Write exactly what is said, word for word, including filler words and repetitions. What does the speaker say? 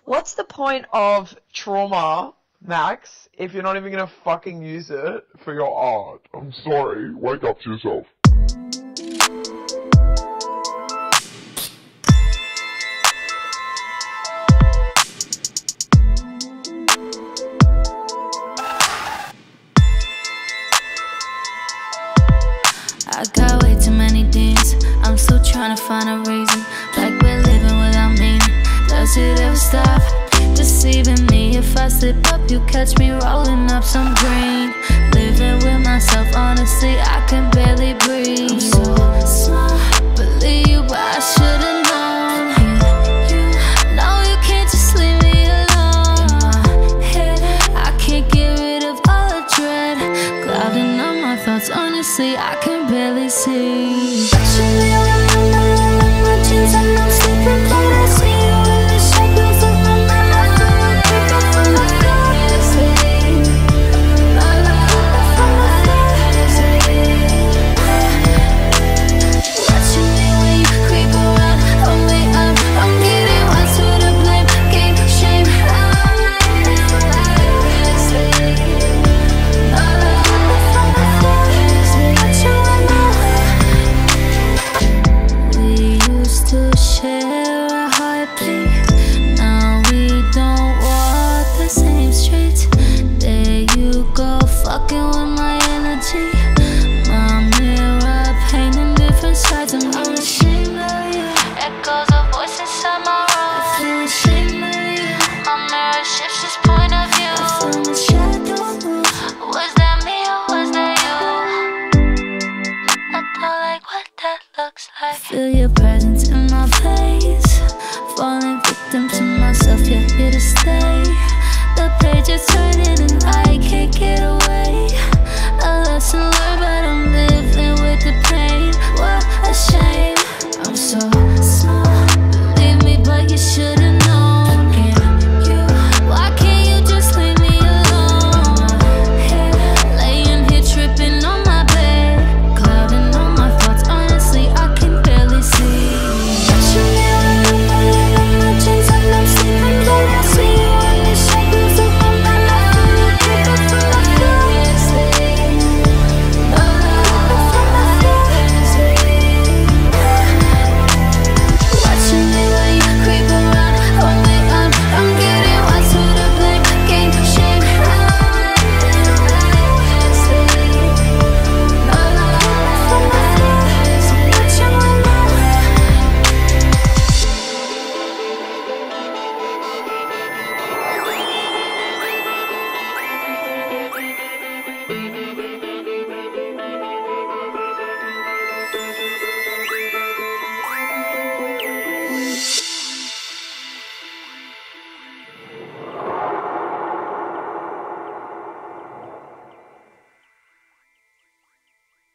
What's the point of trauma, Max, if you're not even gonna fucking use it for your art? I'm sorry, wake up to yourself. I got way too many demons. I'm still trying to find a reason. Like we're living without meaning. Does it ever stop? Deceiving me. If I slip up, you catch me rolling up some green. Living with myself, honestly, I can barely breathe. I'm so smart, believe you, but I should've known. No, you can't just leave me alone. In my head, I can't get rid of all the dread. Clouding up my thoughts, honestly, I can barely see. Actually, I remember all my dreams and I'm sleeping tight. I see you in the shadows of my mind. I feel like people from my fantasy. La la la from my fantasy. Watching me when you creep around. Oh me, I'm, I'm getting one to the blame. Game, shame. La la la from my fantasy. What you want now? We used to share a heartbeat. Now we don't walk the same streets. There you go, fucking with my energy. My mirror painting different sides of me. I'm ashamed of you. Echoes of voice inside my room. I feel ashamed of you. My mirror shifts this point of view. I feel my shadow move. Was that me or was that you? I don't like what that looks like. Feel your presence in my place. Falling victim to myself, you're here to stay. The page is turning and I can't get away. A lesson learned, but I'm living with the pain. What a shame. I'm so smart, believe me, but you should've known. Again, you, why can't you just leave me alone? Laying here tripping on my bed, clouding on my thoughts, honestly, I can barely see. Watching me remember all my dreams and I'm sleeping tight. I see you in the shadows of my mind. I feel like people from my fantasy. La la la from my fantasy. Watching me when you creep around. Oh me, I'm, I'm getting one to the blame. Game, shame. La la la from my fantasy. What you want now? Baby,